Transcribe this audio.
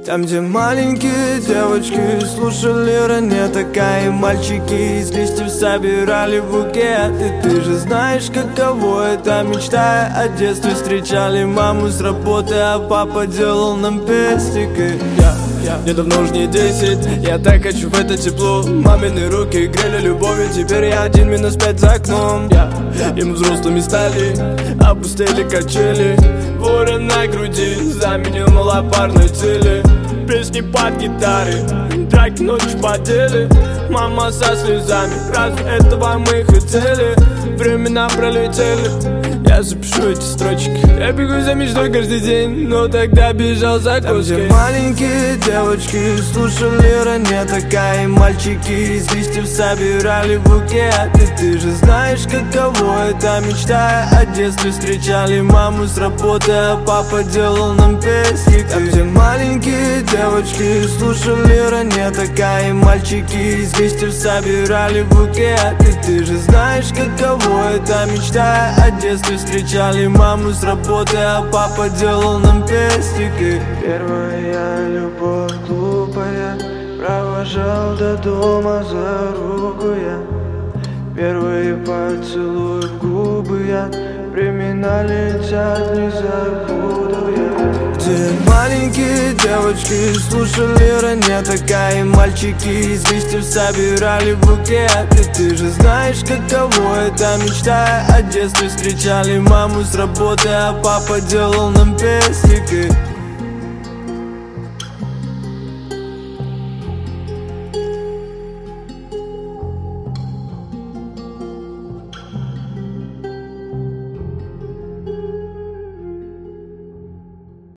Там, где маленькие девочки слушали ранее такая, и мальчики из листьев собирали букет. И ты же знаешь, каково это, мечтая о детстве. Встречали маму с работы, а папа делал нам пестики. Мне давно уж не 10, я так хочу в это тепло. Мамины руки грели любовью, теперь я один минус 5 за окном. И мы взрослыми стали, опустили качели. Ворон на груди заменил малопарной цели. Песни под гитары, драки ночью по деле. Мама со слезами, разве этого мы хотели? Времена пролетели, я запишу эти строчки. Я бегу за мечтой каждый день, но тогда бежал за коской. Там, где маленькие девочки слушали ранее такая, и мальчики из листьев собирали букет. И ты же знаешь, каково это, мечтая о детстве. Встречали маму с работы, а папа делал нам песни. Там, где маленькие девочки слушали ранее такая, и мальчики из листьев собирали букет. И ты же знаешь, каково это, мечтая о детстве. Встречали маму с работы, а папа делал нам пестики. Первая любовь глупая, провожал до дома за руку я. Первые поцелуи в губы я, времена летят, не забуду я. Где маленькие девочки слушали ранее такая, и мальчики из листьев собирали букет. И ты же знаешь, каково это, мечтая о детстве. Встречали маму с работы, а папа делал нам пестики.